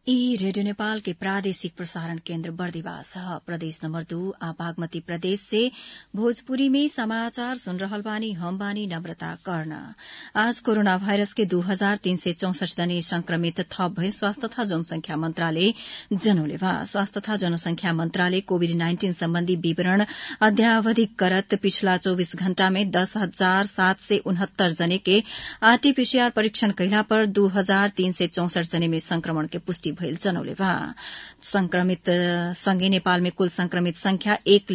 ई रेडियो नेपाल के प्रादेशिक प्रसारण केन्द्र बर्दिवास ह। प्रदेश नंबर 2 आ बागमती प्रदेश से भोजपुरी में समाचार सुन रहल बानी। हम बानी नम्रता कर्ण। आज कोरोना वायरस के 2364 जने संक्रमित थप भई स्वास्थ्य तथा जनसंख्या मन्त्रालय जनौले बा। स्वास्थ्य तथा जनसंख्या मन्त्रालय कोविड-19 सम्बन्धी विवरण अद्यावधिक करत पिछला 24 घण्टा में 10,769 जने के आरटीपीसीआर परीक्षण कइला पर 2,364 जने में संक्रमण के पुष्टि भइल जनौले बा। संक्रमित सँगै नेपाल में कुल संक्रमित संख्या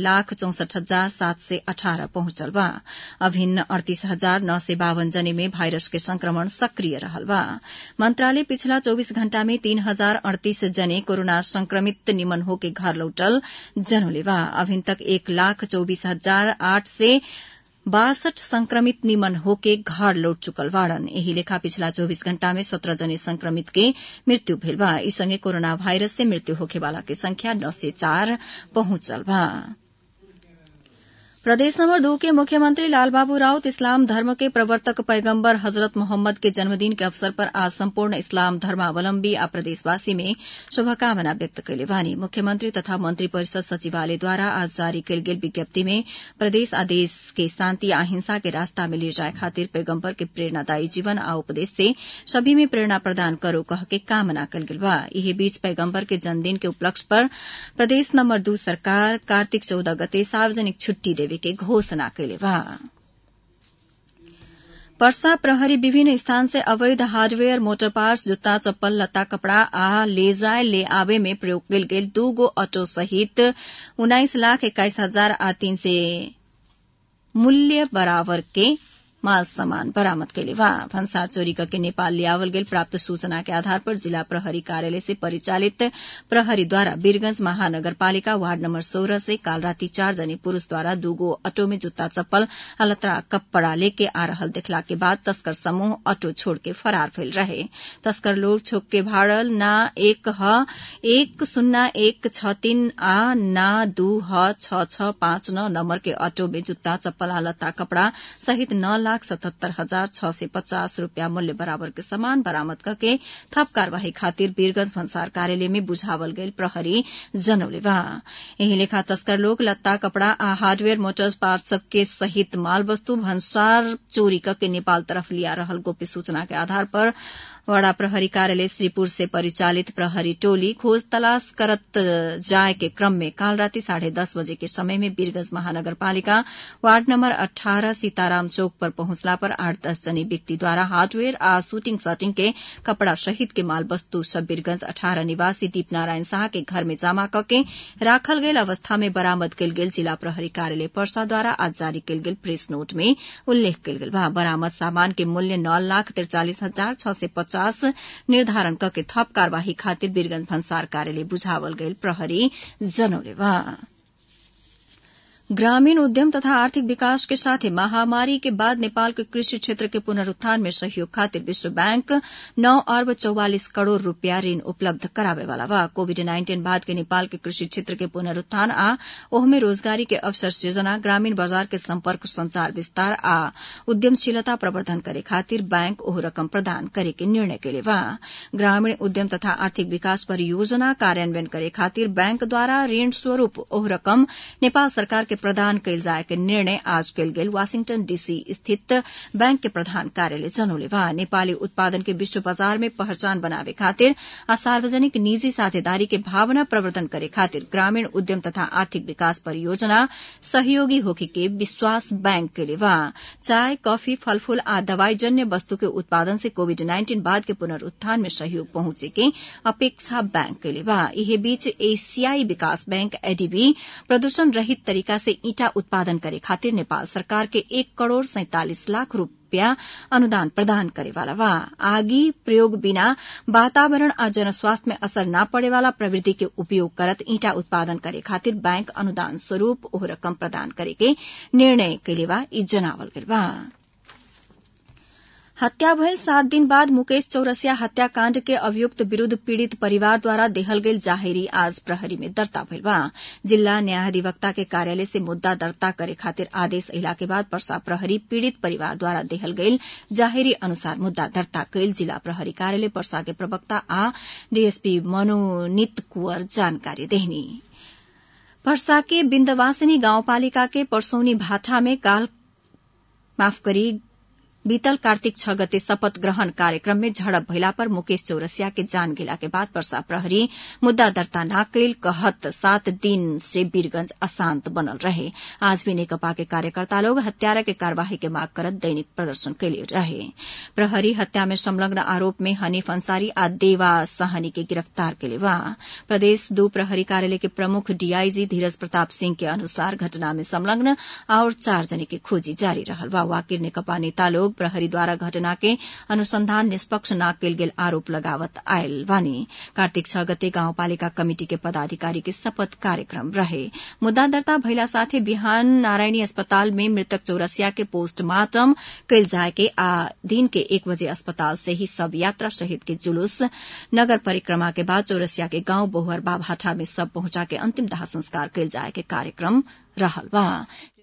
1,64,718 पहुंचल बा। अभिन्न 38,952 जने में भाइरस के संक्रमण सक्रिय रहल बा। मन्त्रालय पिछला 24 घण्टा में 3,038 जने कोरोना संक्रमित निमन होके घर लौटल जनौले बा। अभिन तक 1,24,862 संक्रमित निमन होके घर लौट चुकल बाड़न। एही लेखा पिछला 24 घण्टा में 17 जने संक्रमित के मृत्यु भेल बा। ई संगे कोरोना वायरस से मृत्यु होखेवाला के संख्या 904 पहुंचल बा। प्रदेश नंबर 2 के मुख्यमंत्री लालबाबू राउत इस्लाम धर्म के प्रवर्तक पैगम्बर हजरत मोहम्मद के जन्मदिन के अवसर पर आज सम्पूर्ण इस्लाम धर्मावलम्बी आ प्रदेशवासी में शुभकामना व्यक्त कइले बानी। मुख्यमंत्री तथा मंत्री परिषद सचिवालयद्वारा आज जारी कइल गेल विज्ञप्ति में प्रदेश आ देश के शान्ति आ अहिंसा के रास्ता में ले जाए खातिर पैगम्बर के प्रेरणादायी जीवन आ उपदेश से सभी में प्रेरणा प्रदान करो कह के कामना कइल गेल बा। यही बीच पैगम्बर के जन्मदिन के उपलक्ष्य पर प्रदेश नंबर 2 सरकार कार्तिक 14 गते सार्वजनिक छुट्टी देवे के घोषणा कइले बा। पर्सा प्रहरी विभिन्न स्थान से अवैध हार्डवेयर, मोटर पार्ट्स, जुत्ता, चप्पल, लत्ता, कपड़ा आ ले जाए ले आवे में प्रयोग कइल गेल 2 गो ऑटो सहित 19,21,300 मूल्य बराबर के माल सामान बरामद कइले बा। भन्सार चोरी करके नेपाल लियावल गेल प्राप्त सूचना के आधार पर जिला प्रहरी कार्यालय से परिचालित प्रहरी द्वारा वीरगंज महानगरपालिका वार्ड नंबर 16 से काल राती 4 जने पुरूष द्वारा 2 गो ऑटो में जुत्ता, चप्पल, लत्ता, कपड़ा लेके आ रहल देखला के बाद तस्कर समूह ऑटो छोड़ के फरार भेल रहे। तस्कर लोग छोक के भाड़ल ना 10163 आ ना 26659 नंबर के ऑटो में जुत्ता, चप्पल, लत्ता, कपड़ा सहित 9,77,650 रूपया मूल्य बराबर के सामान बरामद करके थप कार्यवाही खातिर वीरगंज भन्सार कार्यालय में बुझावल गईल प्रहरी जनौले बा। यही लेखा तस्कर लोग लत्ता, कपड़ा आ हार्डवेयर, मोटर पार्ट सबके सहित माल वस्तु भन्सार चोरी करके नेपाल तरफ लिया रहल गोप्य सूचना के आधार पर वड़ा प्रहरी कार्यालय श्रीपुर से परिचालित प्रहरी टोली खोज तलाश करत जाए के क्रम में काल राती 10:30 बजे के समय में वीरगंज महानगरपालिका वार्ड नंबर 18 सीताराम चौक पर पहुंचला पर 8-10 जने व्यक्ति द्वारा हार्डवेयर आ शूटिंग शटिंग के कपड़ा सहित के माल वस्तु सब वीरगंज 18 निवासी दीपनारायण शाह के घर में जमा करके राखल गेल अवस्था में बरामद कइल गेल जिला प्रहरी कार्यालय पर्सा द्वारा आज जारी कइल गेल प्रेस नोट में उल्लेख कइल गेल बा। बरामद सामान के मूल्य 9,43,650 निर्धारण करके थप कार्यवाही खातिर वीरगंज भन्सार कार्यालय बुझावल गईल प्रहरी जनौले बा। ग्रामीण उद्यम तथा आर्थिक विकास के साथ महामारी के बाद नेपाल के कृषि क्षेत्र के पुनरुत्थान में सहयोग खातिर विश्व बैंक 9,44 करोड़ रूपया ऋण उपलब्ध करावे वाला बा। कोविड-19 बाद के नेपाल के कृषि क्षेत्र के पुनरुत्थान आ ओहमे रोजगारी के अवसर सृजना, ग्रामीण बाजार के संपर्क संचार विस्तार आ उद्यमशीलता प्रवर्धन करे खातिर बैंक ओह रकम प्रदान करे के निर्णय कइले बा। ग्रामीण उद्यम तथा आर्थिक विकास परियोजना कार्यान्वयन करे खातिर बैंक द्वारा ऋण स्वरूप ओह रकम नेपाल सरकार के प्रदान कइल जाए के निर्णय आज कइल गेल वाशिंगटन डीसी स्थित बैंक के प्रधान कार्यालय जनौले बा। नेपाली उत्पादन के विश्व बाजार में पहचान बनावे खातिर आ सार्वजनिक निजी साझेदारी के भावना प्रवर्धन करे खातिर ग्रामीण उद्यम तथा आर्थिक विकास परियोजना सहयोगी होखे के विश्वास बैंक कइले बा। चाय, कॉफी, फलफूल आ दवाईजन्य वस्तु के उत्पादन से कोविड-19 बाद के पुनरुत्थान में सहयोग पहुंचे के अपेक्षा बैंक कइले बा। यही बीच एशियाई विकास बैंक एडीबी प्रदूषण रहित तरीका से ईटा उत्पादन करे खातिर नेपाल सरकार के 1,47 करोड़ रूपया अनुदान प्रदान करे वाला बा। आगी प्रयोग बिना वातावरण आ जनस्वास्थ्य में असर न पड़े वाला प्रविधि के उपयोग करत ईटा उत्पादन करे खातिर बैंक अनुदान स्वरूप ओह रकम प्रदान करे के निर्णय कइले बा। ई जनावल गइल बा। हत्या भयल 7 दिन बाद मुकेश चौरसिया हत्याकाण्ड के अभियुक्त विरूद्ध पीड़ित परिवारद्वारा देहल गेल जाहेरी आज प्रहरी में दर्ता भइल बा। जिल्ला न्यायाधिवक्ता के कार्यालय से मुद्दा दर्ता करे खातिर आदेश अहिला के बाद पर्सा प्रहरी पीड़ित परिवारद्वारा देहल गेल जाहेरी अनुसार मुद्दा दर्ता कइल जिल्ला प्रहरी कार्यालय पर्सा के प्रवक्ता आ डीएसपी मनोनीत कुंवर जानकारी देहनी। पर्सा के बिन्दवासिनी गाउँपालिका के परसौनी भाटा में बीतल कार्तिक 6 गते शपथ ग्रहण कार्यक्रम में झड़प भइला पर मुकेश चौरसिया के जान गेला के बाद पर्सा प्रहरी मुद्दा दर्ता न कइल कहत 7 दिन से वीरगंज अशांत बनल रहे। आज भी नेकपा के कार्यकर्ता लोग हत्यारा के कार्यवाही के माग करत दैनिक प्रदर्शन कैले रहे। प्रहरी हत्या में संलग्न आरोप में हनीफ अंसारी आ देवा सहनी के गिरफ्तार कैले बा। प्रदेश 2 प्रहरी कार्यालय के प्रमुख डीआईजी धीरज प्रताप सिंह के अनुसार घटना में संलग्न और 4 जने के खोजी जारी रहल बा। वाकिर नेकपा नेता लोग प्रहरी द्वारा घटना के अनुसंधान निष्पक्ष न कैल गेल आरोप लगावत आयल बानी। कार्तिक 6 गते गाउँपालिका कमिटी के पदाधिकारी के शपथ कार्यक्रम रहे। मुद्दा दर्ता भइला साथे बिहान नारायणी अस्पताल में मृतक चौरसिया के पोस्टमार्टम कैल जाए के आ दिन के 1 बजे अस्पताल से ही सब यात्रा शहीद के जुलूस नगर परिक्रमा के बाद चौरसिया के गांव बहुअरबा भाटा में सब पहुंचा के अंतिम दाह संस्कार कैल जाए के कार्यक्रम रहल बा।